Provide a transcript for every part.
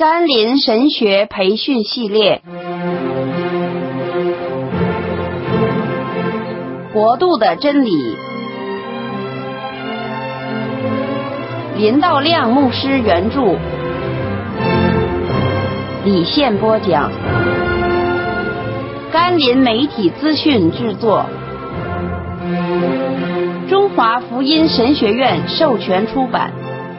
甘霖神学培训系列，国度的真理，林道亮牧师原著，李宪播讲，甘霖媒体资讯制作，中华福音神学院授权出版。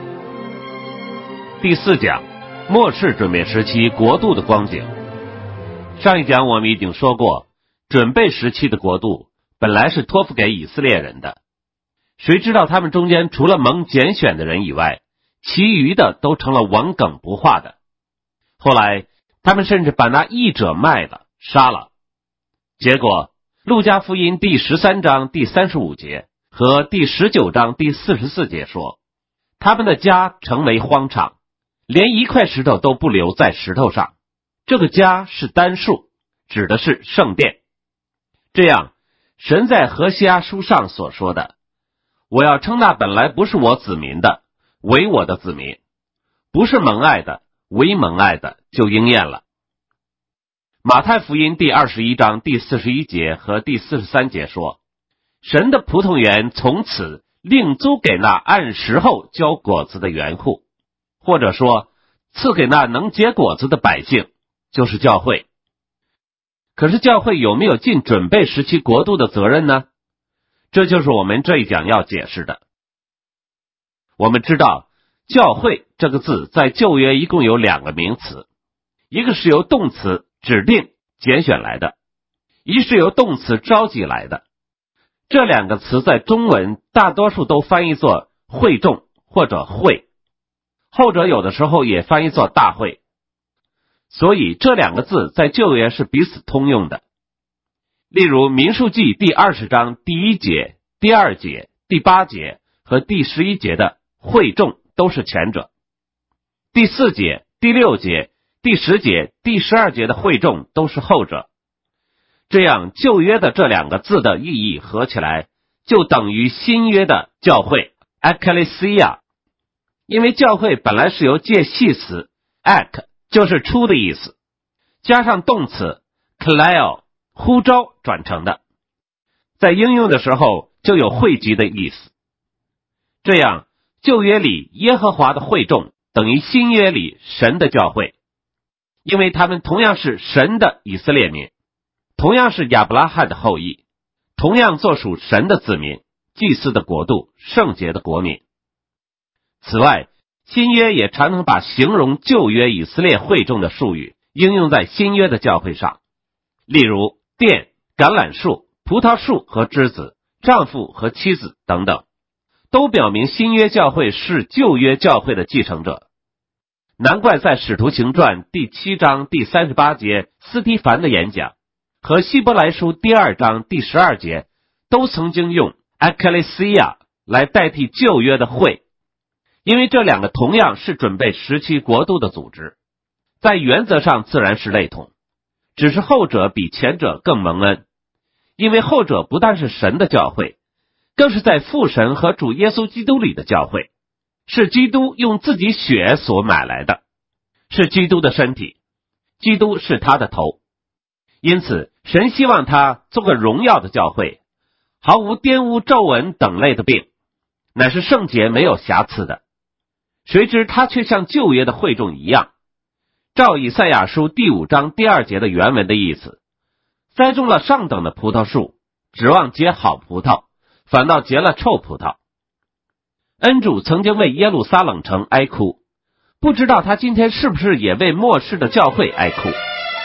第4讲，末世准备时期国度的光景。上一讲我们已经说过，准备时期的国度本来是托付给以色列人的，谁知道他们中间除了蒙拣选的人以外，其余的都成了顽梗不化的。后来他们甚至把那义者卖了，杀了。结果路加福音第13章第35节和第19章第44节说，他们的家成为荒场，连一块石头都不留在石头上。这个家是单数，指的是圣殿。这样，神在何西阿书上所说的，我要称那本来不是我子民的为我的子民，不是蒙爱的为蒙爱的，就应验了。马太福音第21章第41节和第43节说，神的葡萄园从此另租给那按时候交果子的园户，或者说赐给那能结果子的百姓，就是教会。可是教会有没有尽准备时期国度的责任呢？这就是我们这一讲要解释的。我们知道教会这个字在旧约一共有2个名词，一个是由动词指定拣选来的，一是由动词召集来的。这2个词在中文大多数都翻译作会众或者会，后者有的时候也翻译作大会。所以这2个字在旧约是彼此通用的。例如民数记第20章第1节、第2节、第8节和第11节的会众都是前者，第4节、第6节、第10节、第12节的会众都是后者。这样旧约的这2个字的意义合起来就等于新约的教会 ekklesia。 因为教会本来是由介系词 ek 就是出的意思，加上动词 kaleo 呼召转成的，在应用的时候就有汇集的意思。这样旧约里耶和华的会众等于新约里神的教会，因为他们同样是神的以色列民，同样是亚伯拉罕的后裔，同样作属神的子民，祭司的国度，圣洁的国民。此外，新约也常常把形容旧约以色列会众的术语应用在新约的教会上，例如殿、橄榄树、葡萄树和枝子、丈夫和妻子等等，都表明新约教会是旧约教会的继承者。难怪在使徒行传第7章第38节斯提凡的演讲和希伯来书第2章第12节都曾经用 ekklesia 来代替旧约的会，因为这2个同样是准备时期国度的组织，在原则上自然是类同，只是后者比前者更蒙恩，因为后者不但是神的教会，更是在父神和主耶稣基督里的教会，是基督用自己血所买来的，是基督的身体，基督是他的头。因此神希望他做个荣耀的教会，毫无玷污、皱纹等类的病，乃是圣洁没有瑕疵的。谁知他却像旧约的会众一样，照以赛亚书第5章第2节的原文的意思，栽种了上等的葡萄树，指望结好葡萄，反倒结了臭葡萄。恩主曾经为耶路撒冷城哀哭，不知道他今天是不是也为末世的教会哀哭。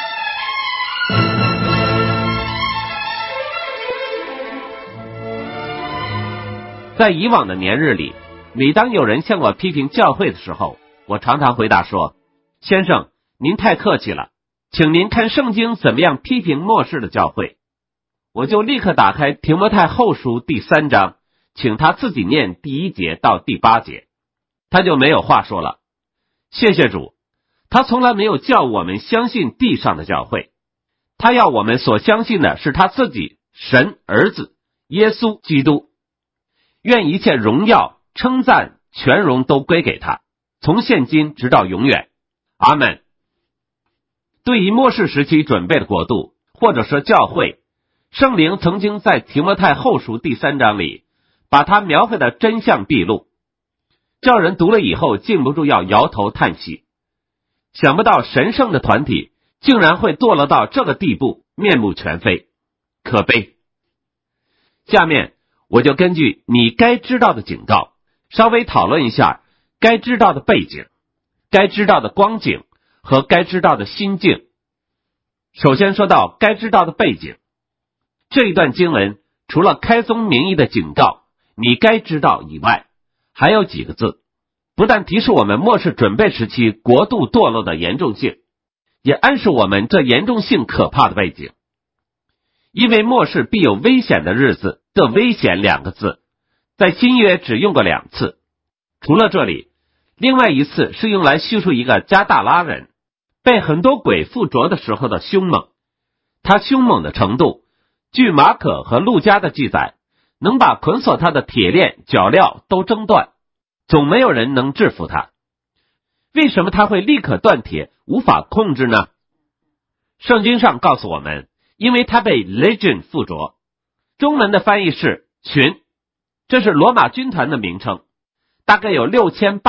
在以往的年日里，每当有人向我批评教会的时候，我常常回答说，先生，您太客气了，请您看圣经怎么样批评末世的教会。我就立刻打开提摩太后书第3章，请他自己念第1节到第8节，他就没有话说了。谢谢主，他从来没有叫我们相信地上的教会，他要我们所相信的是他自己，神儿子耶稣基督。愿一切荣耀、称赞、全荣都归给他，从现今直到永远。 阿们。对于末世时期准备的国度，或者说教会，圣灵曾经在提摩太后书第3章里把它描绘的真相毕露，叫人读了以后禁不住要摇头叹息。想不到神圣的团体竟然会堕落到这个地步，面目全非，可悲。下面我就根据你该知道的警告，稍微讨论一下该知道的背景、该知道的光景和该知道的心境。首先说到该知道的背景，这一段经文除了开宗明义的警告你该知道以外，还有几个字，不但提示我们末世准备时期国度堕落的严重性，也暗示我们这严重性可怕的背景。因为末世必有危险的日子的危险2个字，在新约只用过2次，除了这里，另外一次是用来叙述一个加大拉人被很多鬼附着的时候的凶猛。他凶猛的程度，据马可和路加的记载，能把捆锁他的铁链、脚镣都挣断，总没有人能制服他。为什么他会立刻断铁，无法控制呢？圣经上告诉我们，因为他被 legion 附着，中文的翻译是群，这是罗马军团的名称，大概有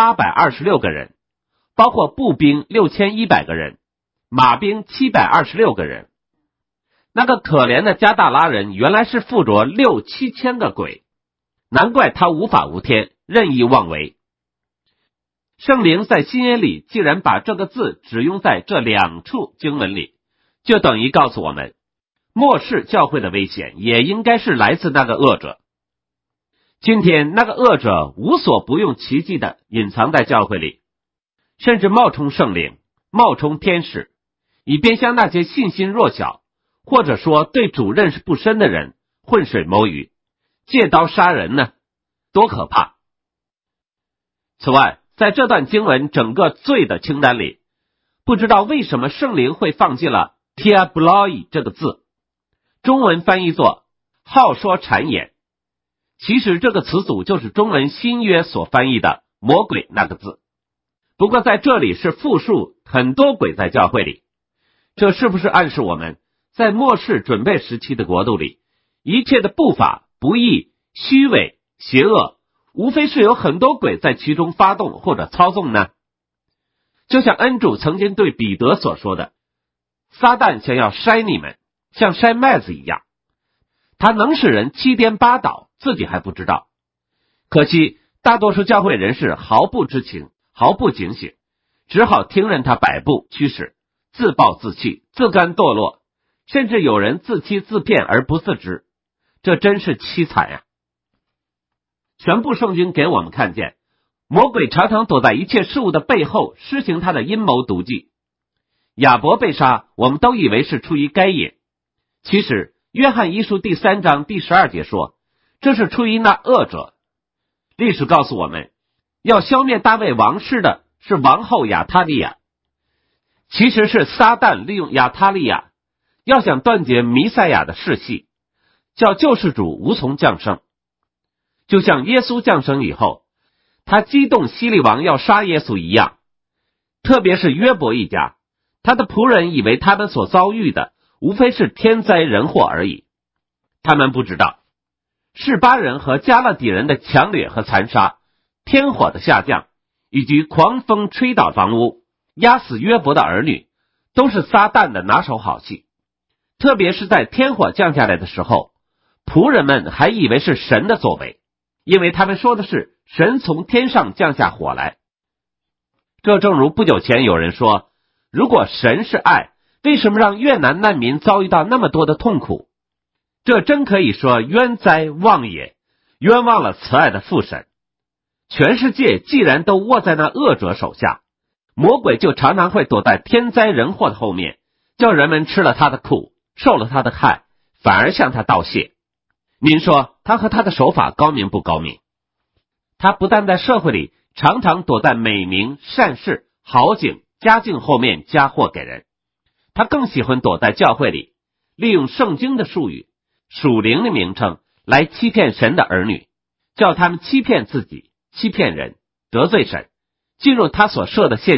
6826个人，包括步兵6100个人，马兵726个人。那个可怜的加大拉人原来是附着6、7千个鬼，难怪他无法无天，任意妄为。圣灵在新约里既然把这个字只用在这2处经文里，就等于告诉我们，末世教会的危险也应该是来自那个恶者。今天那个恶者无所不用其极的隐藏在教会里，甚至冒充圣灵，冒充天使，以便向那些信心弱小或者说对主认识不深的人浑水摸鱼，借刀杀人呢，多可怕。此外，在这段经文整个罪的清单里，不知道为什么圣灵会放进了 diaboloi 这个字，中文翻译作好说谗言，其实这个词组就是中文新约所翻译的魔鬼那个字，不过在这里是复数很多鬼在教会里。这是不是暗示我们在末世准备时期的国度里，一切的不法、不义、虚伪、邪恶，无非是有很多鬼在其中发动或者操纵呢？就像恩主曾经对彼得所说的，撒旦想要筛你们，像筛麦子一样，他能使人七颠八倒，自己还不知道。可惜大多数教会人士毫不知情，毫不警醒，只好听任他摆布驱使，自暴自弃，自甘堕落，甚至有人自欺自骗而不自知，这真是凄惨呀！全部圣经给我们看见，魔鬼常常躲在一切事物的背后施行他的阴谋毒计。亚伯被杀，我们都以为是出于该隐，其实约翰一书第3章第12节说，这是出于那恶者。历史告诉我们，要消灭大卫王室的是王后亚他利亚，其实是撒旦利用亚他利亚，要想断绝弥赛亚的世系，叫救世主无从降生。就像耶稣降生以后，他激动希律王要杀耶稣一样，特别是约伯一家，他的仆人以为他们所遭遇的无非是天灾人祸而已，他们不知道示巴人和加勒底人的强掠和残杀，天火的下降，以及狂风吹倒房屋，压死约伯的儿女，都是撒旦的拿手好戏。特别是在天火降下来的时候，仆人们还以为是神的作为，因为他们说的是神从天上降下火来。这正如不久前有人说，如果神是爱，为什么让越南难民遭遇到那么多的痛苦？这真可以说冤哉妄也，冤枉了慈爱的父神。全世界既然都握在那恶者手下，魔鬼就常常会躲在天灾人祸的后面，叫人们吃了他的苦，受了他的害，反而向他道谢。您说他和他的手法高明不高明？他不但在社会里常常躲在美名、善事、好景、佳境后面加祸给人，他更喜欢躲在教会里，利用圣经的术语、属灵的名称来欺骗神的儿女，叫他们欺骗自己，欺骗人，得罪神，进入他所设的陷阱，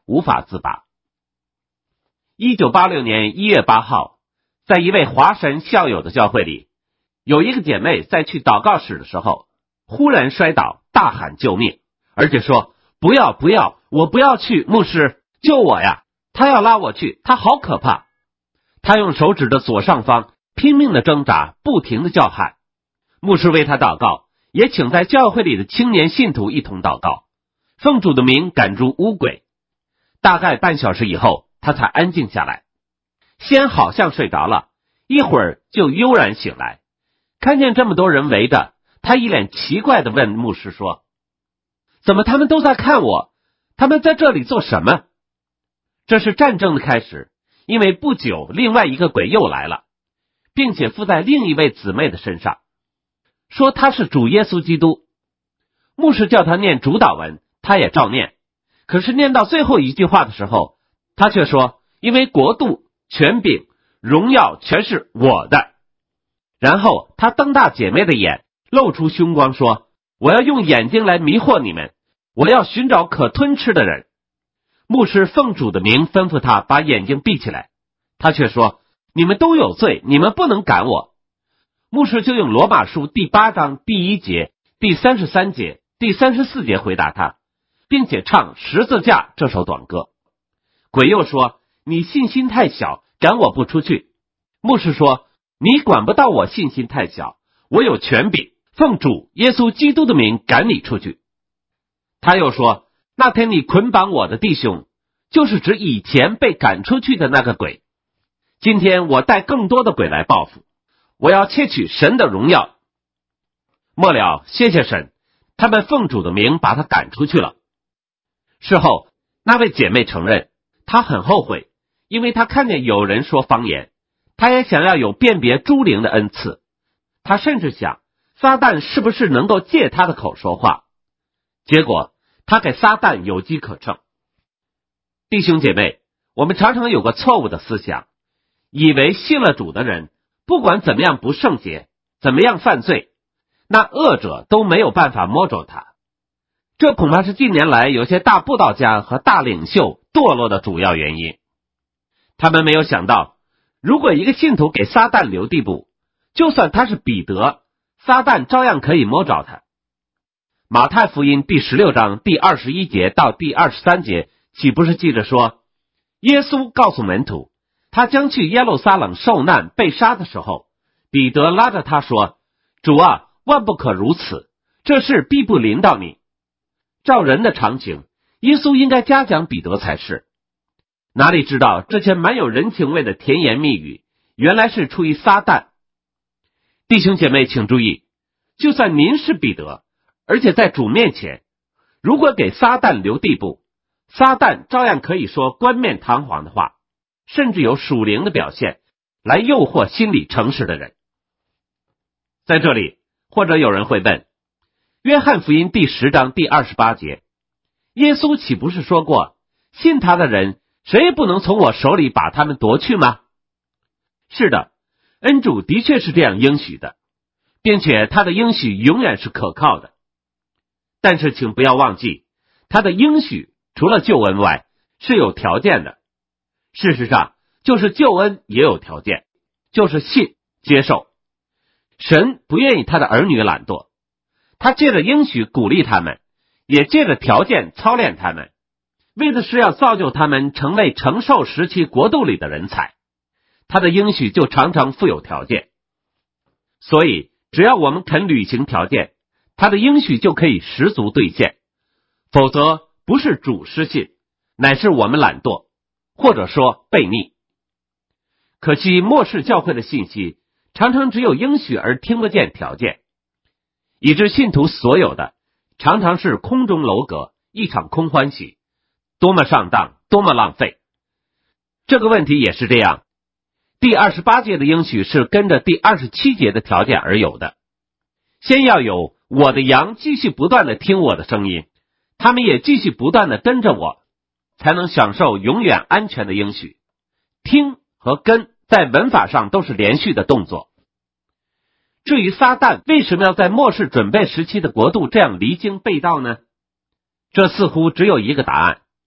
无法自拔。1986年1月8号，在一位华神校友的教会里，有一个姐妹在去祷告室的时候，忽然摔倒，大喊救命，而且说不要，我不要去，牧师救我呀，他要拉我去，他好可怕。他用手指的左上方拼命的挣扎，不停的叫喊。牧师为他祷告，也请在教会里的青年信徒一同祷告，奉主的名赶逐污鬼。大概半小时以后，他才安静下来。先好像睡着了，一会儿就悠然醒来，看见这么多人围着他，一脸奇怪地问牧师说，怎么他们都在看我？他们在这里做什么？这是战争的开始，因为不久另外一个鬼又来了，并且附在另一位姊妹的身上，说他是主耶稣基督。牧师叫他念主祷文，他也照念，可是念到最后一句话的时候，他却说，因为国度、权柄、荣耀全是我的。然后他瞪大姐妹的眼，露出凶光说，我要用眼睛来迷惑你们，我要寻找可吞吃的人。牧师奉主的名吩咐他把眼睛闭起来，他却说，你们都有罪，你们不能赶我。牧师就用罗马书第8章第1节、第33节、第34节回答他，并且唱十字架这首短歌。鬼又说，你信心太小，赶我不出去。牧师说，你管不到我信心太小，我有权柄，奉主耶稣基督的名赶你出去。他又说，那天你捆绑我的弟兄，就是指以前被赶出去的那个鬼。今天我带更多的鬼来报复，我要窃取神的荣耀。末了，谢谢神，他们奉主的名把他赶出去了。事后，那位姐妹承认，她很后悔，因为她看见有人说方言，她也想要有辨别诸灵的恩赐。她甚至想，撒旦是不是能够借她的口说话？结果，她给撒旦有机可乘。弟兄姐妹，我们常常有个错误的思想，以为信了主的人，不管怎么样不圣洁，怎么样犯罪，那恶者都没有办法摸着他。这恐怕是近年来有些大布道家和大领袖堕落的主要原因。他们没有想到，如果一个信徒给撒旦留地步，就算他是彼得，撒旦照样可以摸着他。马太福音第16章第21节到第23节，岂不是记着说，耶稣告诉门徒，他将去耶路撒冷受难被杀的时候，彼得拉着他说，主啊，万不可如此，这事必不临到你。照人的常情，耶稣应该嘉奖彼得才是，哪里知道这些蛮有人情味的甜言蜜语，原来是出于撒旦。弟兄姐妹请注意，就算您是彼得，而且在主面前，如果给撒旦留地步，撒旦照样可以说冠冕堂皇的话，甚至有属灵的表现，来诱惑心里诚实的人。在这里，或者有人会问，约翰福音第10章第28节，耶稣岂不是说过，信他的人，谁也不能从我手里把他们夺去吗？是的，恩主的确是这样应许的，并且他的应许永远是可靠的。但是请不要忘记，他的应许除了救恩外，是有条件的。事实上，就是救恩也有条件，就是信、接受。神不愿意他的儿女懒惰，他借着应许鼓励他们，也借着条件操练他们，为的是要造就他们成为承受时期国度里的人才。他的应许就常常附有条件，所以只要我们肯履行条件，他的应许就可以十足兑现。否则不是主失信，乃是我们懒惰，或者说悖逆。可惜末世教会的信息常常只有应许而听不见条件，以致信徒所有的常常是空中楼阁，一场空欢喜，多么上当，多么浪费。这个问题也是这样，第28节的应许是跟着第27节的条件而有的。先要有我的羊继续不断的听我的声音，他们也继续不断的跟着我，才能享受永远安全的应许。听和跟在文法上都是连续的动作。至于撒旦为什么要在末世准备时期的国度这样离经背道呢？这似乎只有一个答案，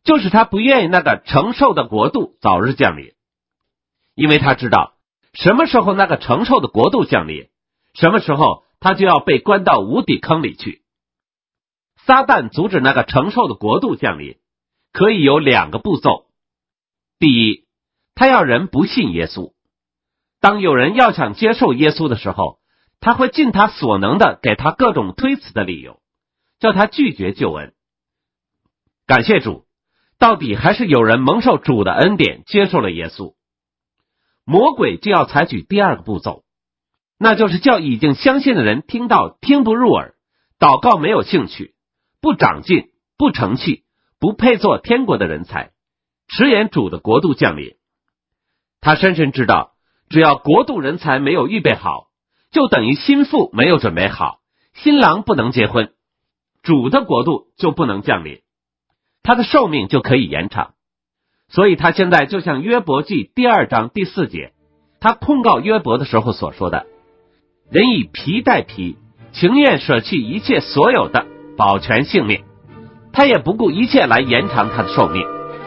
就是他不愿意那个承受的国度早日降临，因为他知道什么时候那个承受的国度降临，什么时候他就要被关到无底坑里去。撒旦阻止那个承受的国度降临，可以有2个步骤。第一，他要人不信耶稣。当有人要想接受耶稣的时候，他会尽他所能的给他各种推辞的理由，叫他拒绝救恩。感谢主，到底还是有人蒙受主的恩典接受了耶稣。魔鬼就要采取第2个步骤，那就是叫已经相信的人听到听不入耳，祷告没有兴趣，不长进，不成器，不配做天国的人才，迟延主的国度降临。他深深知道，只要国度人才没有预备好，就等于新妇没有准备好，新郎不能结婚，主的国度就不能降临，他的寿命就可以延长。所以他现在就像约伯记第2章第4节，他控告约伯的时候所说的，人以皮代皮，情愿舍弃一切所有的，保全性命，他也不顾一切来延长他的寿命。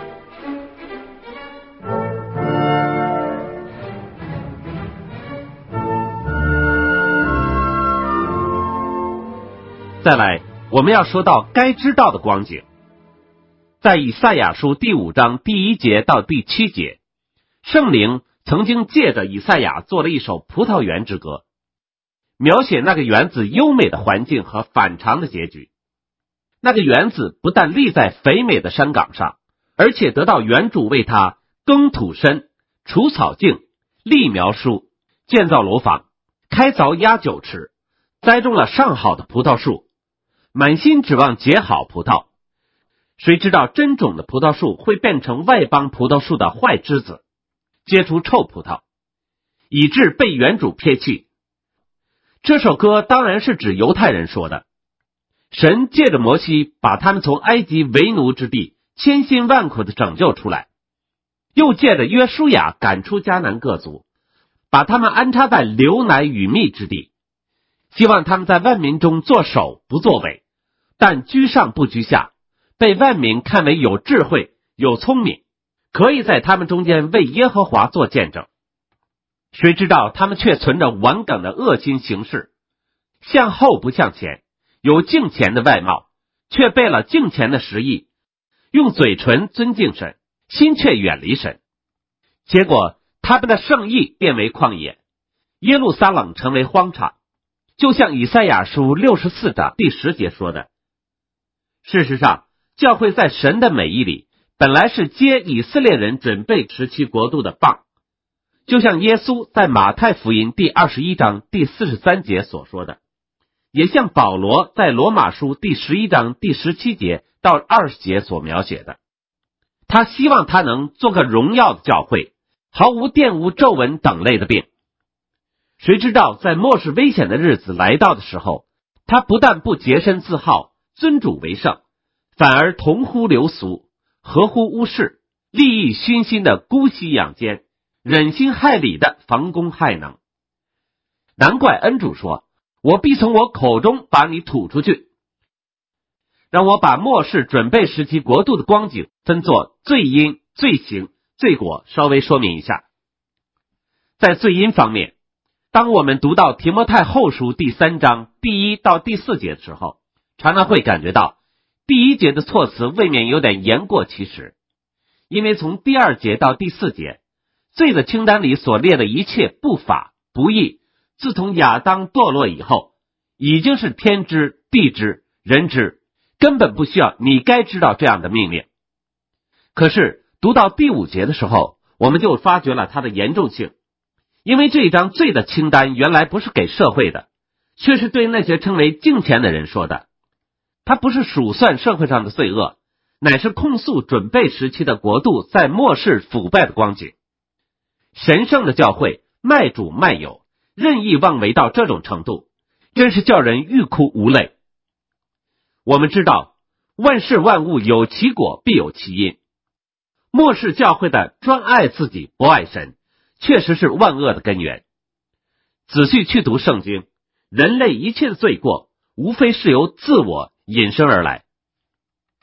再来，我们要说到该知道的光景。在以赛亚书第5章第1节到第7节，圣灵曾经借着以赛亚做了一首葡萄园之歌，描写那个园子优美的环境和反常的结局。那个园子不但立在肥美的山岗上，而且得到园主为他耕土深、除草径、立苗书、建造楼房、开凿压酒池，栽种了上好的葡萄树，满心指望结好葡萄。谁知道真种的葡萄树会变成外邦葡萄树的坏枝子，结出臭葡萄，以致被园主撇弃。这首歌当然是指犹太人说的，神借着摩西把他们从埃及为奴之地千辛万苦的拯救出来，又借着约书亚赶出迦南各族，把他们安插在流奶与蜜之地，希望他们在万民中作首不作尾，但居上不居下，被万民看为有智慧有聪明，可以在他们中间为耶和华做见证。谁知道他们却存着顽梗的恶心行事，向后不向前，有敬虔的外貌，却背了敬虔的实意，用嘴唇尊敬神，心却远离神。结果他们的圣意变为旷野，耶路撒冷成为荒场，就像以赛亚书64章第10节说的。事实上，教会在神的美意里本来是接以色列人准备时期国度的棒，就像耶稣在马太福音第21章第43节所说的，也像保罗在罗马书第11章第17节到20节所描写的。他希望他能做个荣耀的教会，毫无玷污皱纹等类的病。谁知道在末世危险的日子来到的时候，他不但不洁身自好，尊主为圣，反而同乎流俗，合乎污事，利益熏心的姑息养奸，忍心害理的防公害能。难怪恩主说，我必从我口中把你吐出去。让我把末世准备时期国度的光景分作罪因、罪行、罪果稍微说明一下。在罪因方面，当我们读到提摩太后书第3章第1到第4节的时候，常常会感觉到第1节的措辞未免有点言过其实，因为从第2节到第4节，罪的清单里所列的一切不法不义，自从亚当堕落以后，已经是天知地知人知，根本不需要你该知道这样的命令。可是读到第5节的时候，我们就发觉了它的严重性，因为这一章罪的清单原来不是给社会的，却是对那些称为敬虔的人说的。它不是数算社会上的罪恶，乃是控诉准备时期的国度在末世腐败的光景。神圣的教会卖主卖友，任意妄为到这种程度，真是叫人欲哭无泪。我们知道万事万物有其果必有其因，末世教会的专爱自己不爱神，确实是万恶的根源。仔细去读圣经，人类一切的罪过无非是由自我引申而来。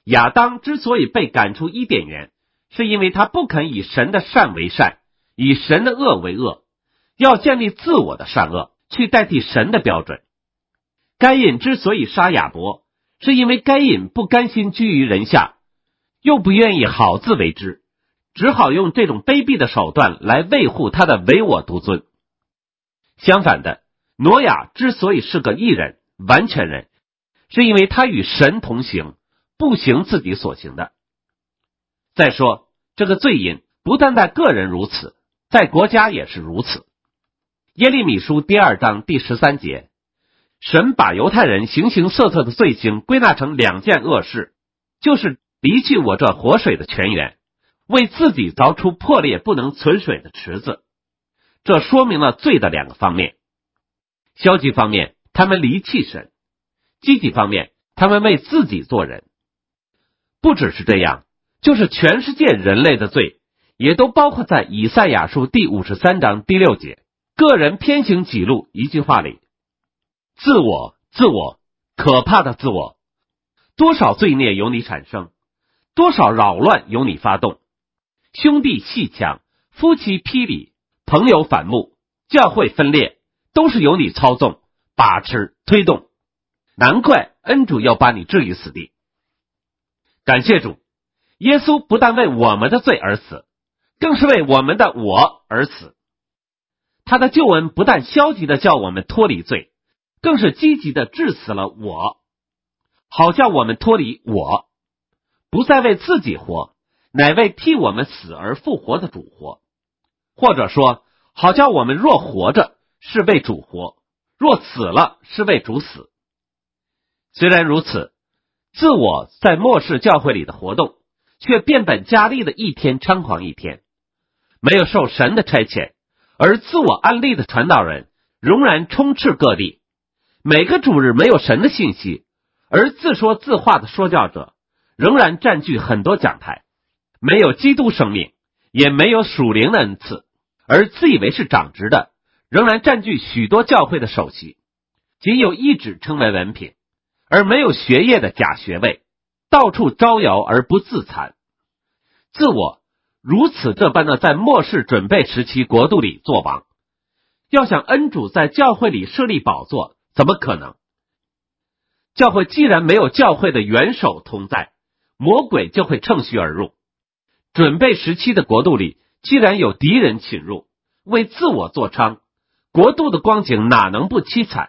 亚当之所以被赶出伊甸园，是因为他不肯以神的善为善，以神的恶为恶，要建立自我的善恶，去代替神的标准。该隐之所以杀亚伯，是因为该隐不甘心居于人下，又不愿意好自为之，只好用这种卑鄙的手段来维护他的唯我独尊。相反的，挪亚之所以是个义人、完全人，是因为他与神同行，不行自己所行的。再说，这个罪因不但在个人如此，在国家也是如此。耶利米书第2章第13节，神把犹太人形形色色的罪行归纳成2件恶事，就是离弃我这活水的泉源，为自己凿出破裂不能存水的池子。这说明了罪的2个方面。消极方面，他们离弃神；积极方面，他们为自己做人。不只是这样，就是全世界人类的罪，也都包括在以赛亚书第53章第6节，个人偏行己路一句话里。自我，自我，可怕的自我，多少罪孽由你产生，多少扰乱由你发动，兄弟戏抢，夫妻批理，朋友反目，教会分裂，都是由你操纵、把持、推动。难怪恩主要把你置于死地。感谢主，耶稣不但为我们的罪而死，更是为我们的我而死。他的救恩不但消极的叫我们脱离罪，更是积极的治死了我，好叫我们脱离我，不再为自己活，乃为替我们死而复活的主活。或者说，好叫我们若活着是为主活，若死了是为主死。虽然如此，自我在末世教会里的活动却变本加厉的一天猖狂一天。没有受神的差遣，而自我安立的传道人仍然充斥各地。每个主日没有神的信息，而自说自话的说教者仍然占据很多讲台。没有基督生命，也没有属灵的恩赐，而自以为是长职的仍然占据许多教会的首席。仅有一纸称为文凭，而没有学业的假学位，到处招摇而不自惭。自我如此这般的在末世准备时期国度里作王，要想恩主在教会里设立宝座，怎么可能？教会既然没有教会的元首同在，魔鬼就会乘虚而入。准备时期的国度里，既然有敌人侵入，为自我作娼，国度的光景哪能不凄惨？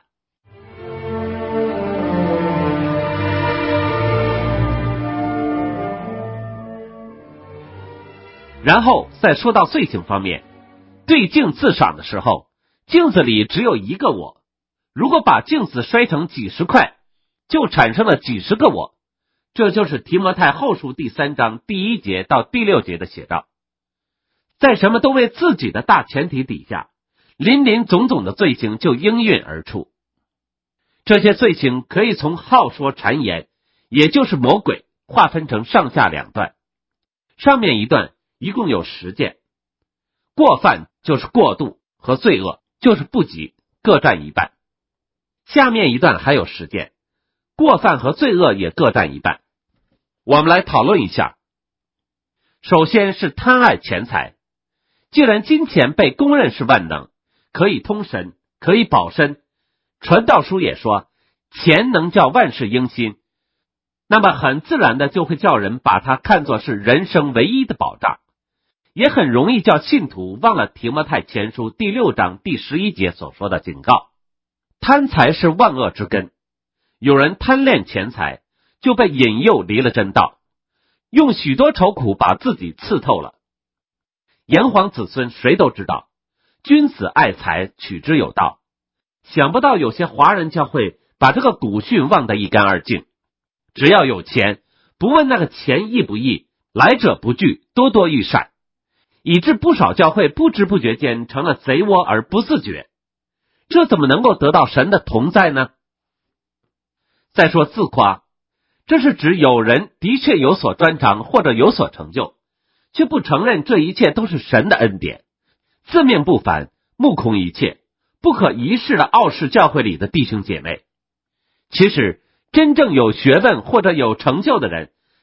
然后再说到罪行方面，对镜自赏的时候，镜子里只有一个我，如果把镜子摔成几十块，就产生了几十个我。这就是提摩太后书第3章第1节到第6节的写照。在什么都为自己的大前提底下，林林总总的罪行就应运而出。这些罪行可以从好说谗言，也就是魔鬼，划分成上下2段。上面一段一共有10件，过犯就是过度和罪恶就是不及，各占一半。下面一段还有10件，过犯和罪恶也各占一半。我们来讨论一下。首先是贪爱钱财。既然金钱被公认是万能，可以通神，可以保身，传道书也说钱能叫万事应心，那么很自然的就会叫人把它看作是人生唯一的保障，也很容易叫信徒忘了提摩太前书第6章第11节所说的警告。贪财是万恶之根，有人贪恋钱财，就被引诱离了真道，用许多愁苦把自己刺透了。炎黄子孙谁都知道，君子爱财，取之有道。想不到有些华人教会把这个古训忘得一干二净，只要有钱，不问那个钱易不易，来者不拒，多多益善，以致不少教会不知不觉间成了贼窝而不自觉。这怎么能够得到神的同在呢？再说自夸，这是指有人的确有所专长或者有所成就，却不承认这一切都是神的恩典，自命不凡，目空一切，不可一世的傲视教会里的弟兄姐妹。其实真正有学问或者有成就的人，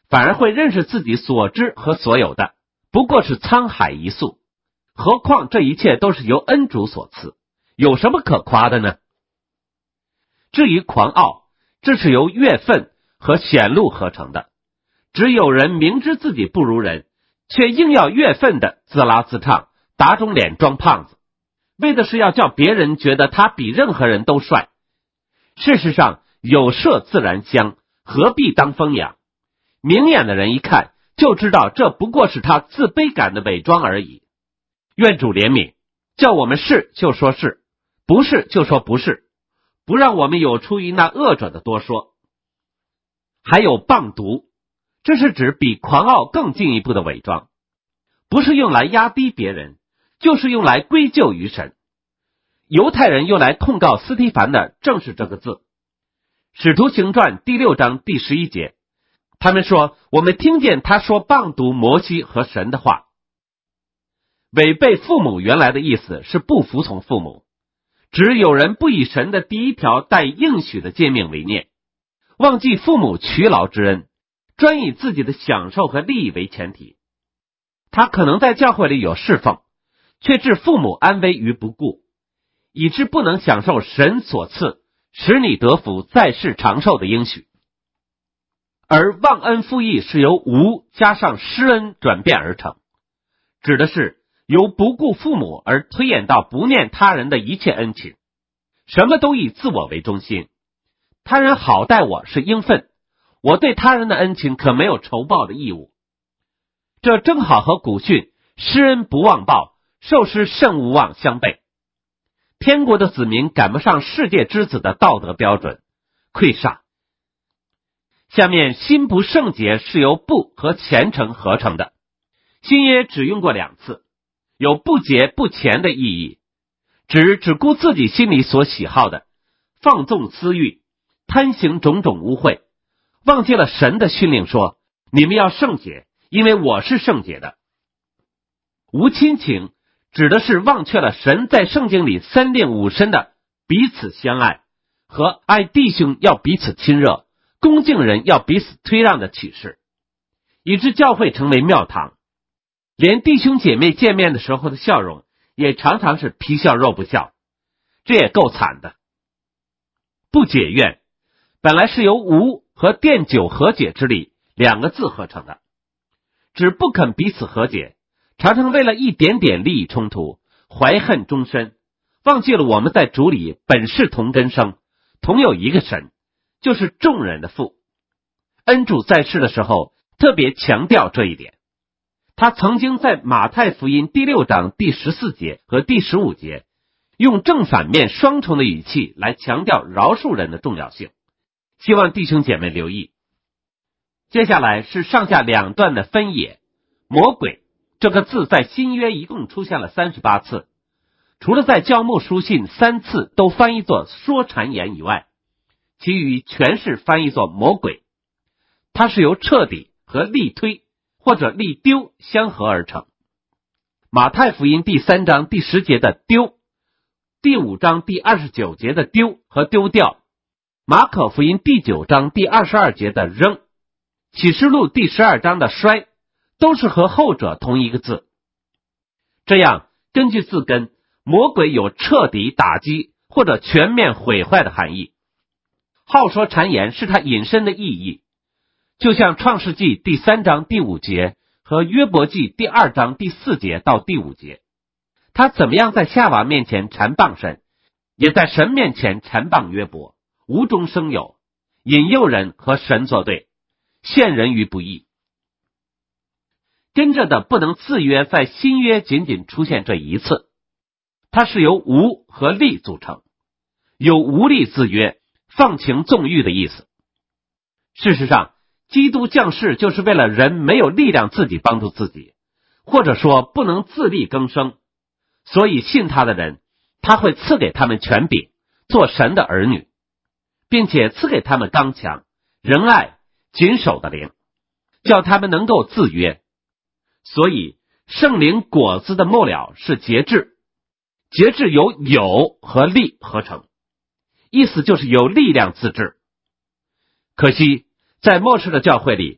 反而会认识自己所知和所有的不过是沧海一粟，何况这一切都是由恩主所赐，有什么可夸的呢？至于狂傲，这是由悦愤和显露合成的。只有人明知自己不如人，却硬要悦愤的自拉自唱，打肿脸装胖子，为的是要叫别人觉得他比任何人都帅。事实上，有麝自然香，何必当风扬？明眼的人一看就知道，这不过是他自卑感的伪装而已。愿主怜悯，叫我们是就说是，不是就说不是，不让我们有出于那恶者的多说。还有谤读，这是指比狂傲更进一步的伪装，不是用来压低别人，就是用来归咎于神。犹太人用来控告司提反的正是这个字。使徒行传第6章第11节，他们说，我们听见他说谤读摩西和神的话。违背父母原来的意思是不服从父母，只有人不以神的第一条带应许的诫命为念，忘记父母劬劳之恩，专以自己的享受和利益为前提。他可能在教会里有侍奉，却置父母安危于不顾，以致不能享受神所赐使你得福在世长寿的应许。而忘恩负义是由无加上施恩转变而成，指的是由不顾父母而推演到不念他人的一切恩情，什么都以自我为中心。他人好待我是应分，我对他人的恩情可没有酬报的义务。这正好和古训施恩不忘报，受施甚无忘相悖。天国的子民赶不上世界之子的道德标准，愧煞。下面心不圣洁是由不和虔诚合成的，新约只用过2次，有不洁不虔的意义，指只顾自己心里所喜好的，放纵私欲，贪行种种污秽，忘记了神的训令说，你们要圣洁，因为我是圣洁的。无亲情指的是忘却了神在圣经里3令5申的彼此相爱和爱弟兄要彼此亲热，恭敬人要彼此推让的启示，以致教会成为庙堂，连弟兄姐妹见面的时候的笑容也常常是皮笑肉不笑，这也够惨的。不解怨本来是由无和奠酒和解之理2个字合成的，只不肯彼此和解，常常为了一点点利益冲突怀恨终身，忘记了我们在主里本是同根生，同有一个神，就是众人的父。恩主在世的时候特别强调这一点，他曾经在马太福音第6章第14节和第15节用正反面双重的语气来强调饶恕人的重要性，希望弟兄姐妹留意。接下来是上下2段的分野。魔鬼这个字在新约一共出现了38次，除了在教牧书信3次都翻译作说谗言以外，其余全是翻译作魔鬼。它是由彻底和力推或者力丢相合而成。马太福音第3章第10节的丢，第5章第29节的丢和丢掉，马可福音第9章第22节的扔，启示录第12章的摔，都是和后者同一个字。这样根据字根，魔鬼有彻底打击或者全面毁坏的含义。好说谗言是它引申的意义，就像创世纪第3章第5节和约伯记第2章第4节到第5节，他怎么样在夏娃面前缠谤神，也在神面前缠谤约伯，无中生有，引诱人和神作对，陷人于不义。跟着的不能自约在新约仅仅出现这一次，它是由无和力组成，有无力自约放情纵欲的意思。事实上，基督降世就是为了人没有力量自己帮助自己，或者说不能自力更生，所以信他的人，他会赐给他们权柄，做神的儿女，并且赐给他们刚强、仁爱、谨守的灵，叫他们能够自约。所以圣灵果子的末了是节制，节制由有和力合成，意思就是有力量自制。可惜在末世的教会里，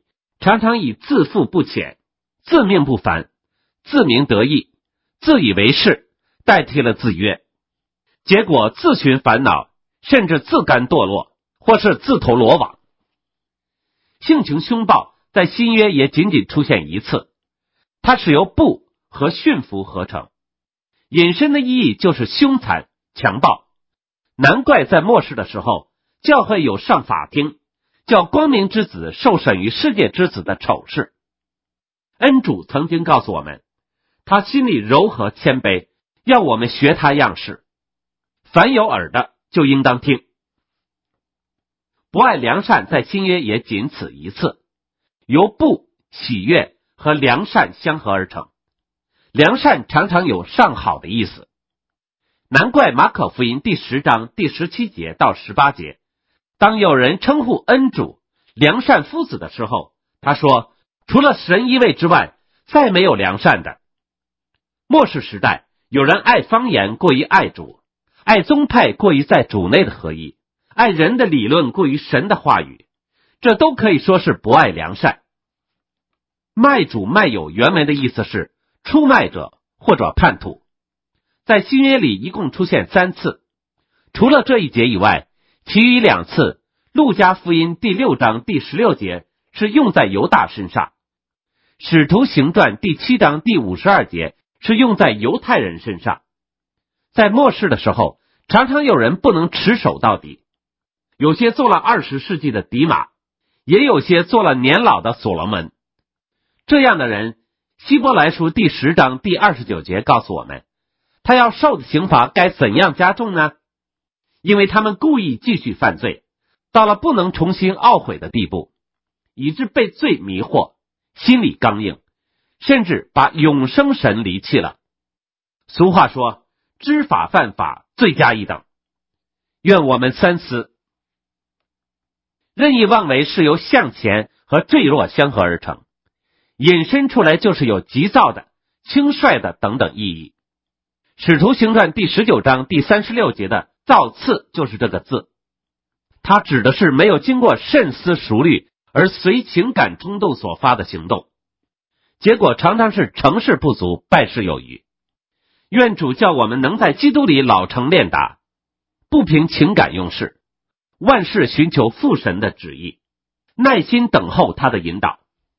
常常以自负不浅、自命不凡、自鸣得意、自以为是代替了自约，结果自寻烦恼，甚至自甘堕落，或是自投罗网。性情凶暴在新约也仅仅出现一次，它是由不和驯服合成，引申的意义就是凶残、强暴。难怪在末世的时候，教会有上法庭，叫光明之子受审于世界之子的丑事。恩主曾经告诉我们，他心里柔和谦卑，要我们学他样式。凡有耳的就应当听。不爱良善在新约也仅此一次，由不、喜悦和良善相合而成。良善常常有上好的意思，难怪马可福音第10章第17节到18节，当有人称呼恩主、良善夫子的时候，他说，除了神一位之外，再没有良善的。末世时代，有人爱方言过于爱主，爱宗派过于在主内的合一，爱人的理论过于神的话语，这都可以说是不爱良善。卖主卖友原文的意思是出卖者或者叛徒，在新约里一共出现3次，除了这一节以外，其余2次路加福音第6章第16节是用在犹大身上，使徒行传第7章第52节是用在犹太人身上。在末世的时候，常常有人不能持守到底，有些做了20世纪的底马，也有些做了年老的所罗门。这样的人，希伯来书第10章第29节告诉我们，他要受的刑罚该怎样加重呢？因为他们故意继续犯罪，到了不能重新懊悔的地步，以致被罪迷惑，心里刚硬，甚至把永生神离弃了。俗话说，知法犯法，罪加一等。愿我们三思。任意妄为是由向前和坠落相合而成，引申出来就是有急躁的、轻率的等等意义。使徒行传第19章第36节的造次就是这个字，它指的是没有经过慎思熟虑而随情感冲动所发的行动，结果常常是成事不足，败事有余。愿主叫我们能在基督里老成练达，不凭情感用事，万事寻求父神的旨意，耐心等候他的引导。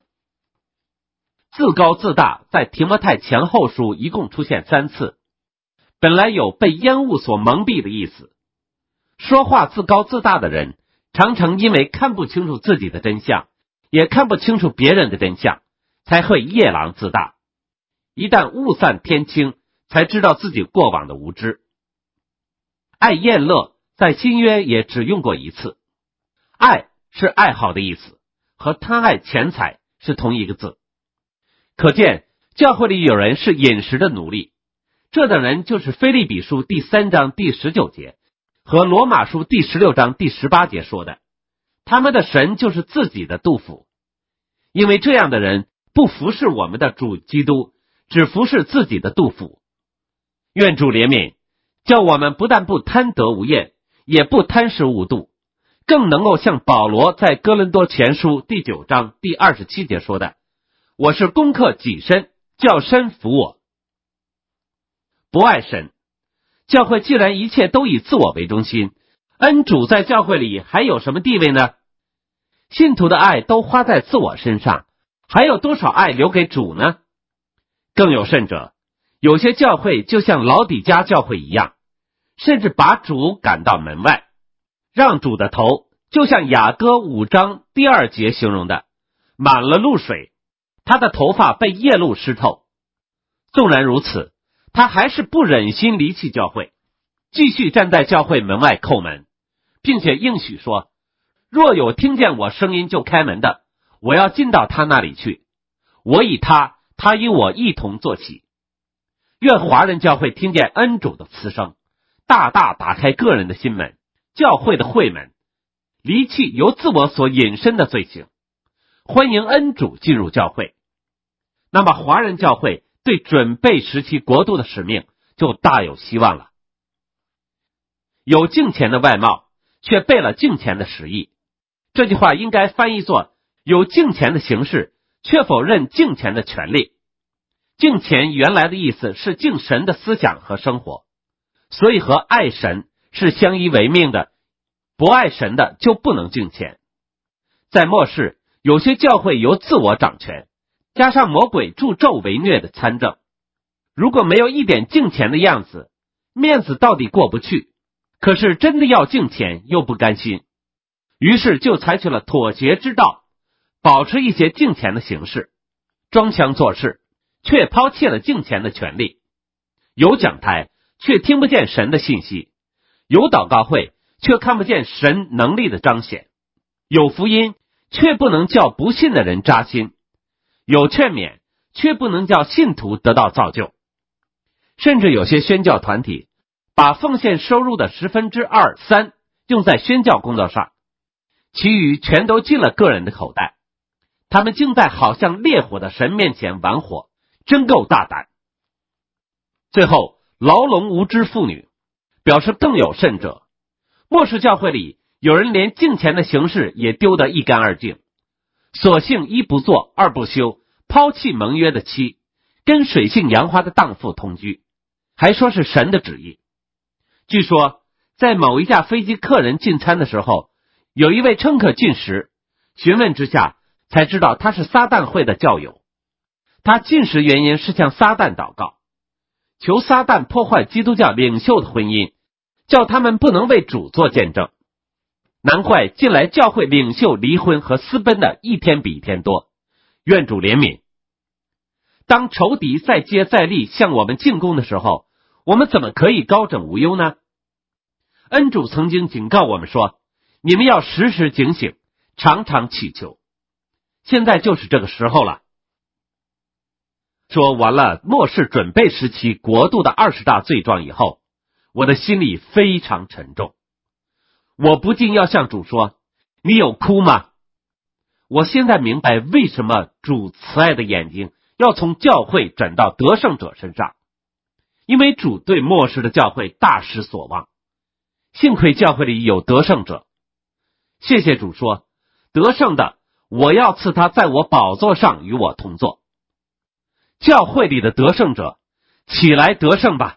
自高自大在提摩太前后书一共出现3次，本来有被烟雾所蒙蔽的意思。说话自高自大的人，常常因为看不清楚自己的真相，也看不清楚别人的真相，才会夜郎自大。一旦雾散天清，才知道自己过往的无知。爱宴乐在新约也只用过1次，爱是爱好的意思，和贪爱钱财是同一个字。可见教会里有人是饮食的奴隶，这等人就是腓立比书第3章第19节和罗马书第16章第18节说的，他们的神就是自己的肚腹。因为这样的人不服侍我们的主基督，只服侍自己的肚腹。愿主怜悯，叫我们不但不贪得无厌，也不贪食无度，更能够像保罗在哥林多前书第9章第27节说的，我是攻克己身，叫身服我。不爱神，教会既然一切都以自我为中心，恩主在教会里还有什么地位呢？信徒的爱都花在自我身上，还有多少爱留给主呢？更有甚者，有些教会就像老底嘉教会一样，甚至把主赶到门外，让主的头就像雅歌5章第2节形容的，满了露水，他的头发被夜露湿透。纵然如此，他还是不忍心离弃教会，继续站在教会门外叩门，并且应许说，若有听见我声音就开门的，我要进到他那里去，我以他，他与我一同坐起。愿华人教会听见恩主的慈声，大大打开个人的心门，教会的会门，离弃由自我所引申的罪行，欢迎恩主进入教会。那么华人教会对准备时期国度的使命就大有希望了。有敬虔的外貌，却背了敬虔的实意，这句话应该翻译作有敬虔的形式，却否认敬虔的权利。敬虔原来的意思是敬神的思想和生活，所以和爱神是相依为命的，不爱神的就不能敬虔。在末世，有些教会由自我掌权，加上魔鬼助纣为虐的参政，如果没有一点敬虔的样子，面子到底过不去，可是真的要敬虔又不甘心，于是就采取了妥协之道，保持一些敬虔的形式，装腔作势，却抛弃了敬虔的权利。有讲台，却听不见神的信息；有祷告会，却看不见神能力的彰显；有福音，却不能叫不信的人扎心；有劝勉，却不能叫信徒得到造就。甚至有些宣教团体把奉献收入的2/3、3用在宣教工作上，其余全都进了个人的口袋。他们竟在好像烈火的神面前玩火，真够大胆。最后，牢笼无知妇女表示更有甚者，末世教会里有人连敬虔的形式也丢得一干二净，索性一不做二不休，抛弃盟约的妻，跟水性杨花的荡妇同居，还说是神的旨意。据说在某一架飞机客人进餐的时候，有一位乘客进食，询问之下才知道他是撒旦会的教友。他进食原因是向撒旦祷告，求撒旦破坏基督教领袖的婚姻，叫他们不能为主做见证。难怪近来教会领袖离婚和私奔的一天比一天多，愿主怜悯。当仇敌再接再厉向我们进攻的时候，我们怎么可以高枕无忧呢？恩主曾经警告我们说，你们要时时警醒，常常祈求。现在就是这个时候了。说完了末世准备时期国度的20大罪状以后，我的心里非常沉重。我不禁要向主说，你有哭吗？我现在明白为什么主慈爱的眼睛要从教会转到得胜者身上，因为主对末世的教会大失所望。幸亏教会里有得胜者，谢谢主说，得胜的我要赐他在我宝座上与我同坐。教会里的得胜者，起来得胜吧。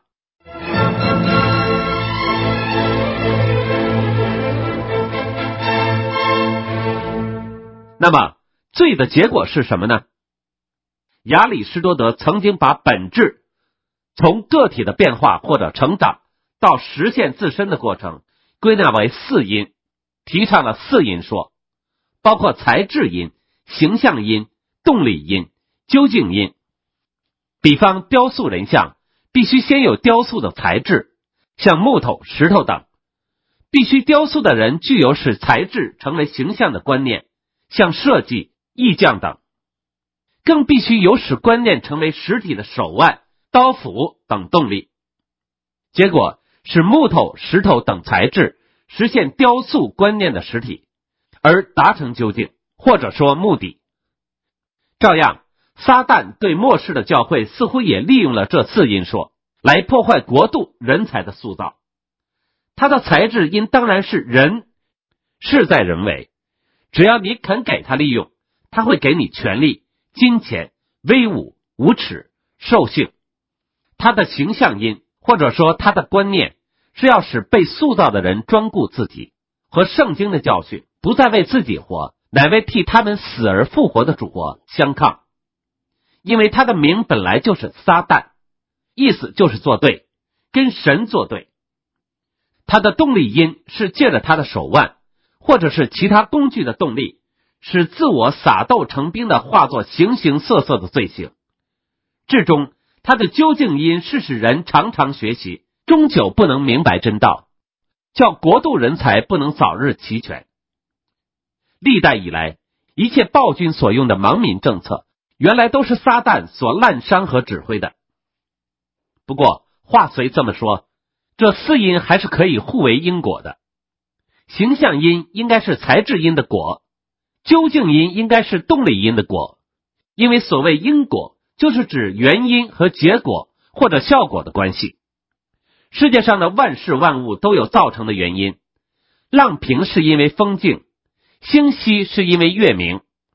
那么罪的结果是什么呢？亚里士多德曾经把本质从个体的变化或者成长到实现自身的过程归纳为4因，提倡了4因说，包括材质因、形象因、动力因、究竟因。比方雕塑人像，必须先有雕塑的材质，像木头、石头等，必须雕塑的人具有使材质成为形象的观念，像设计、意匠等，更必须有使观念成为实体的手腕、刀斧等动力。结果使木头、石头等材质实现雕塑观念的实体，而达成究竟，或者说目的。照样，撒旦对末世的教会似乎也利用了这4因说，来破坏国度人才的塑造。他的材质因当然是人，事在人为，只要你肯给他利用，他会给你权力、金钱、威武、无耻、兽性。他的形象因，或者说他的观念，是要使被塑造的人专顾自己，和圣经的教训不再为自己活，乃为替他们死而复活的主活相抗。因为他的名本来就是撒旦，意思就是作对，跟神作对。他的动力因是借着他的手腕或者是其他工具的动力，使自我撒豆成兵的化作形形色色的罪行。至终他的究竟因是使人常常学习，终究不能明白真道，叫国度人才不能早日齐全。历代以来，一切暴君所用的盲民政策，原来都是撒旦所滥觞和指挥的。不过话虽这么说，这4因还是可以互为因果的。形象因应该是材质因的果，究竟因应该是动力因的果。因为所谓因果，就是指原因和结果或者效果的关系。世界上的万事万物都有造成的原因，浪平是因为风静，星稀是因为月明，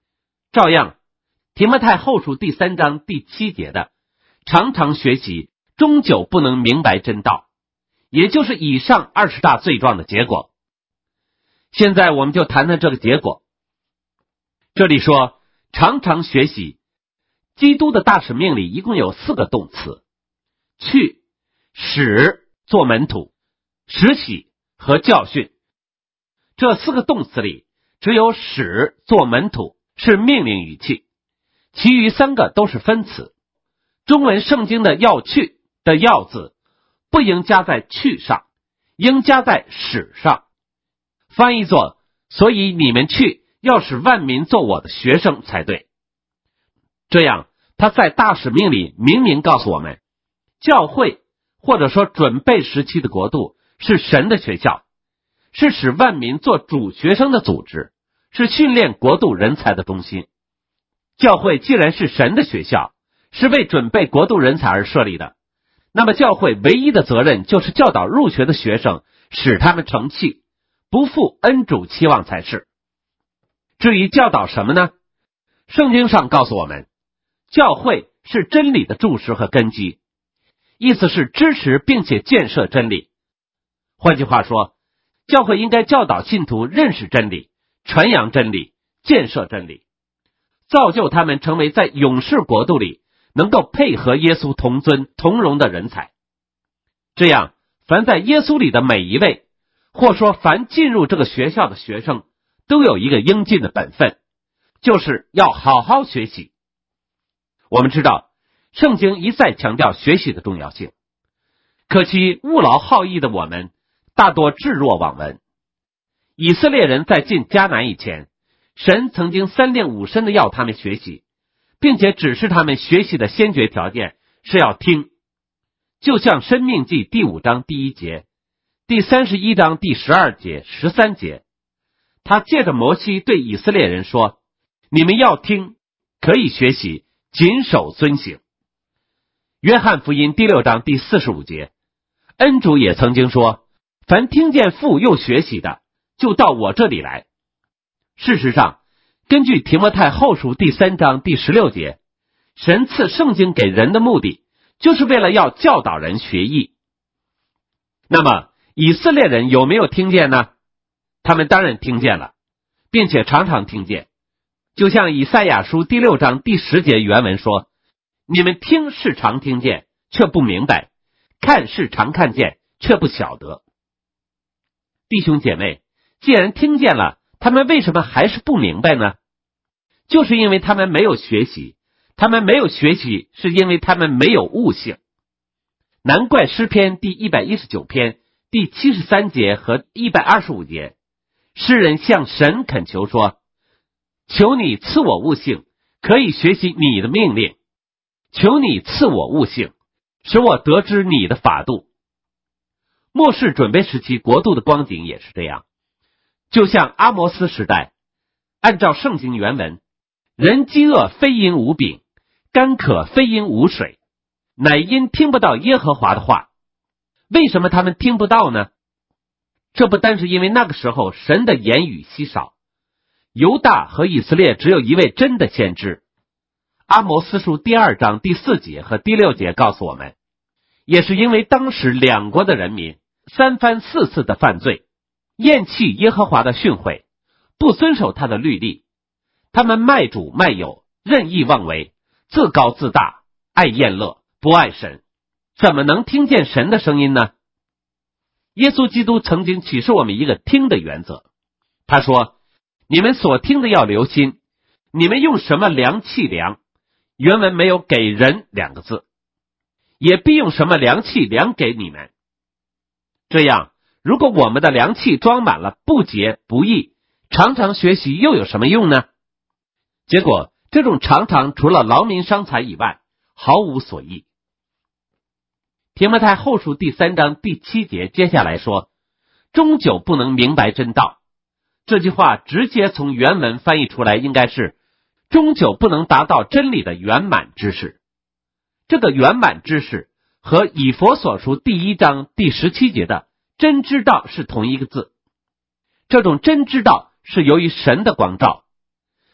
照样，提摩太后书第3章第7节的常常学习，终究不能明白真道，也就是以上20大罪状的结果。现在我们就谈谈这个结果。这里说常常学习，基督的大使命里一共有4个动词：去、使、做门徒、实习和教训。这4个动词里，只有使、做门徒是命令语气，其余3个都是分词。中文圣经的要去的要字不应加在去上，应加在使上，翻译作所以你们去，要使万民做我的学生才对。这样他在大使命里明明告诉我们，教会或者说准备时期的国度是神的学校，是使万民做主学生的组织，是训练国度人才的中心。教会既然是神的学校，是为准备国度人才而设立的，那么教会唯一的责任就是教导入学的学生，使他们成器，不负恩主期望才是。至于教导什么呢？圣经上告诉我们，教会是真理的柱石和根基，意思是支持并且建设真理。换句话说，教会应该教导信徒认识真理，传扬真理，建设真理，造就他们成为在永世国度里能够配合耶稣同尊同荣的人才。这样，凡在耶稣里的每一位，或说凡进入这个学校的学生，都有一个应尽的本分，就是要好好学习。我们知道，圣经一再强调学习的重要性，可惜务劳好逸的我们大多置若罔闻。以色列人在进迦南以前，神曾经3令5申的要他们学习，并且指示他们学习的先决条件是要听，就像申命记第5章第1节、第31章第12节、13节，他借着摩西对以色列人说，你们要听，可以学习，谨守遵行。约翰福音第6章第45节，恩主也曾经说，凡听见父又学习的，就到我这里来。事实上，根据提摩太后书第3章第16节，神赐圣经给人的目的，就是为了要教导人学艺。那么，以色列人有没有听见呢？他们当然听见了，并且常常听见。就像以赛亚书第6章第10节原文说，你们听是常听见，却不明白；看是常看见，却不晓得。弟兄姐妹，既然听见了，他们为什么还是不明白呢？就是因为他们没有学习，他们没有学习是因为他们没有悟性。难怪诗篇第119篇第73节和125节，诗人向神恳求说，求你赐我悟性，可以学习你的命令，求你赐我悟性，使我得知你的法度。末世准备时期国度的光景也是这样，就像阿摩斯时代，按照圣经原文，人饥饿非因无饼，干渴非因无水，乃因听不到耶和华的话。为什么他们听不到呢？这不单是因为那个时候神的言语稀少，犹大和以色列只有一位真的先知。阿摩斯书第2章第4节和第6节告诉我们，也是因为当时两国的人民3番4次的犯罪，厌弃耶和华的训诲，不遵守他的律例，他们卖主卖友，任意妄为，自高自大，爱宴乐，不爱神，怎么能听见神的声音呢？耶稣基督曾经启示我们一个听的原则，他说，你们所听的要留心，你们用什么量器量，原文没有给人2个字，也必用什么量器量给你们。这样，如果我们的量器装满了不洁不义，常常学习又有什么用呢？结果这种常常除了劳民伤财以外毫无所益。提摩太后书第3章第7节接下来说，终究不能明白真道。这句话直接从原文翻译出来应该是终究不能达到真理的圆满知识。这个圆满知识和以弗所书第1章第17节的真知道是同一个字。这种真知道是由于神的光照，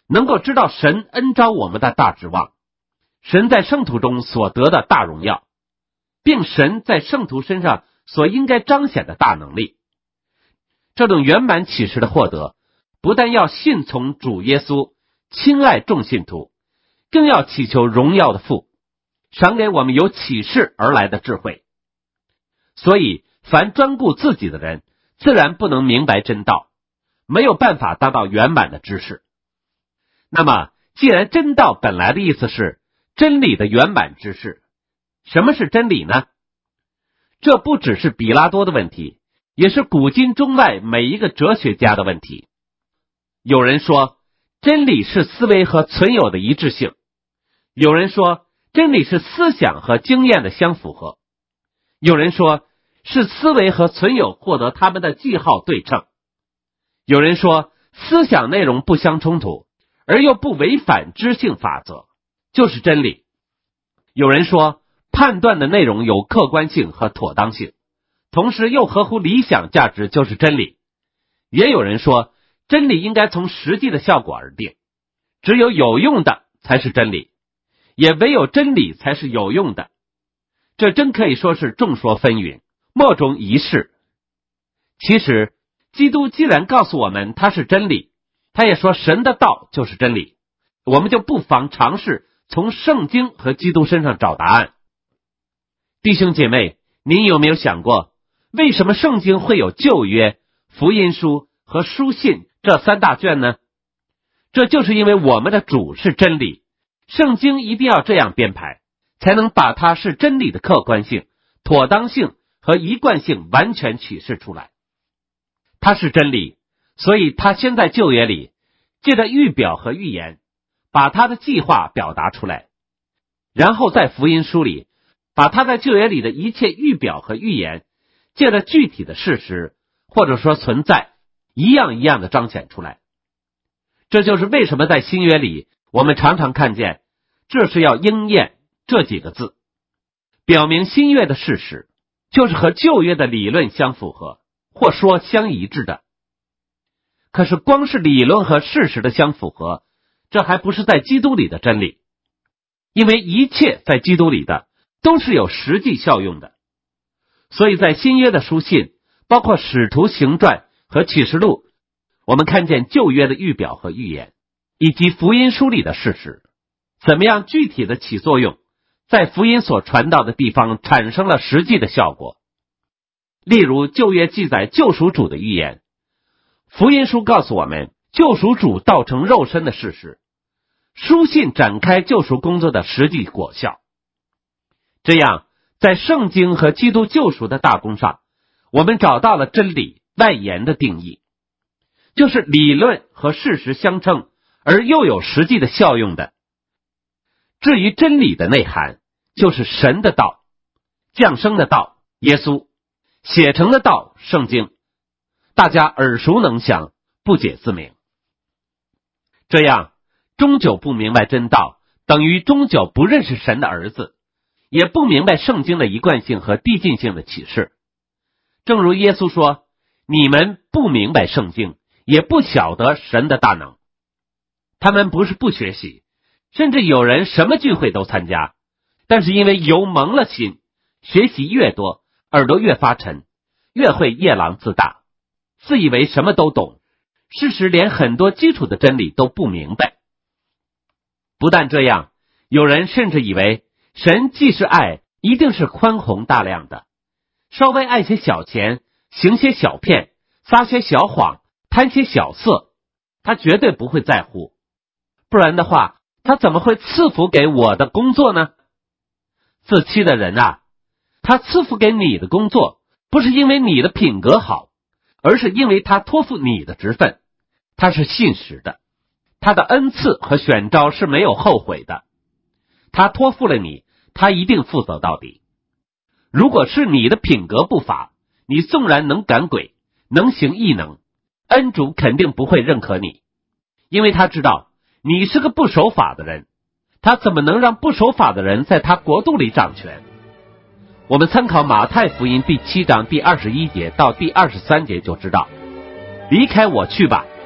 能够知道神恩召我们的大指望，神在圣徒中所得的大荣耀，并神在圣徒身上所应该彰显的大能力。这种圆满启示的获得，不但要信从主耶稣，亲爱众信徒，更要祈求荣耀的父赏给我们由启示而来的智慧。所以凡专顾自己的人，自然不能明白真道，没有办法达到圆满的知识。那么既然真道本来的意思是真理的圆满知识，什么是真理呢？这不只是比拉多的问题，也是古今中外每一个哲学家的问题。有人说真理是思维和存有的一致性，有人说真理是思想和经验的相符合，有人说是思维和存有获得他们的记号对称，有人说思想内容不相冲突，而又不违反知性法则，就是真理。有人说判断的内容有客观性和妥当性，同时又合乎理想价值，就是真理。也有人说真理应该从实际的效果而定，只有有用的才是真理，也唯有真理才是有用的。这真可以说是众说纷纭，莫衷一是。其实基督既然告诉我们他是真理，他也说神的道就是真理，我们就不妨尝试从圣经和基督身上找答案。弟兄姐妹，您有没有想过，为什么圣经会有旧约、福音书和书信这三大卷呢？这就是因为我们的主是真理，圣经一定要这样编排，才能把它是真理的客观性、妥当性和一贯性完全启示出来。它是真理，所以它先在旧约里借着预表和预言把他的计划表达出来，然后在福音书里把他在旧约里的一切预表和预言借着具体的事实或者说存在一样一样的彰显出来。这就是为什么在新约里我们常常看见这是要应验这几个字，表明新约的事实就是和旧约的理论相符合，或说相一致的。可是光是理论和事实的相符合，这还不是在基督里的真理，因为一切在基督里的都是有实际效用的。所以在新约的书信，包括使徒行传和启示录，我们看见旧约的预表和预言，以及福音书里的事实，怎么样具体的起作用，在福音所传到的地方产生了实际的效果。例如旧约记载救赎主的预言，福音书告诉我们救赎主道成肉身的事实，书信展开救赎工作的实际果效。这样在圣经和基督救赎的大功上，我们找到了真理外延的定义，就是理论和事实相称而又有实际的效用的。至于真理的内涵，就是神的道，降生的道耶稣，写成的道圣经，大家耳熟能详，不解自明。这样终究不明白真道，等于终究不认识神的儿子，也不明白圣经的一贯性和递进性的启示。正如耶稣说，你们不明白圣经，也不晓得神的大能。他们不是不学习，甚至有人什么聚会都参加，但是因为油蒙了心，学习越多，耳朵越发沉，越会夜郎自大，自以为什么都懂，事实连很多基础的真理都不明白。不但这样，有人甚至以为神既是爱，一定是宽宏大量的，稍微爱些小钱，行些小骗，撒些小谎，贪些小色，他绝对不会在乎。不然的话，他怎么会赐福给我的工作呢？自欺的人啊，他赐福给你的工作，不是因为你的品格好，而是因为他托付你的职分，他是信实的，他的恩赐和选召是没有后悔的，他托付了你，他一定负责到底。如果是你的品格不法，你纵然能赶鬼，能行异能，恩主肯定不会认可你，因为他知道你是个不守法的人，他怎么能让不守法的人在他国度里掌权？我们参考马太福音第7章第21节到第23节就知道，离开我去吧，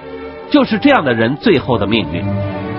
就是这样的人最后的命运。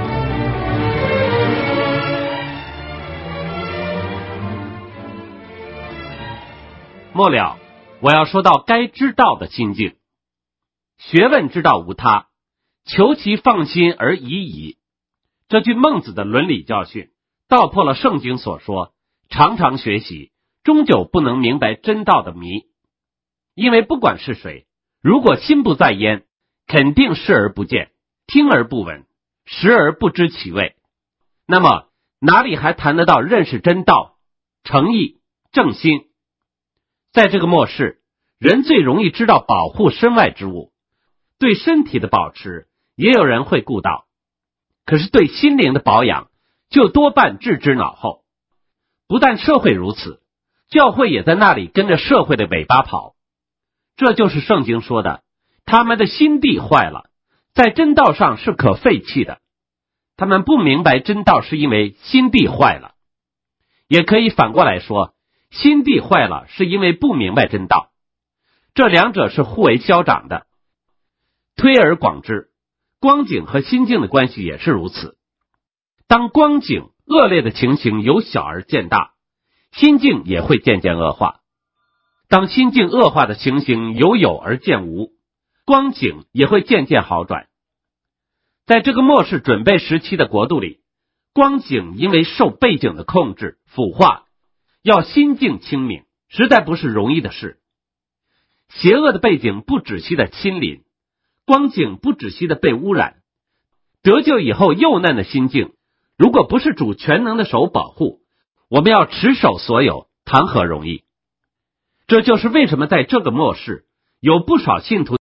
末了，我要说到该知道的心境。学问之道无他，求其放心而已矣。这句孟子的伦理教训，道破了圣经所说常常学习，终究不能明白真道的谜。因为不管是谁，如果心不在焉，肯定视而不见，听而不闻，食而不知其味。那么哪里还谈得到认识真道、诚意、正心？在这个末世，人最容易知道保护身外之物，对身体的保持也有人会顾到，可是对心灵的保养就多半置之脑后。不但社会如此，教会也在那里跟着社会的尾巴跑。这就是圣经说的，他们的心地坏了，在真道上是可废弃的。他们不明白真道是因为心地坏了，也可以反过来说，心地坏了是因为不明白真道。这两者是互为消长的。推而广之，光景和心境的关系也是如此。当光景恶劣的情形由小而渐大，心境也会渐渐恶化。当心境恶化的情形由有而渐无，光景也会渐渐好转。在这个末世准备时期的国度里，光景因为受背景的控制腐化，要心境清明，实在不是容易的事。邪恶的背景不止息的侵临，光景不止息的被污染，得救以后幼嫩的心境，如果不是主全能的手保护，我们要持守所有，谈何容易？这就是为什么在这个末世，有不少信徒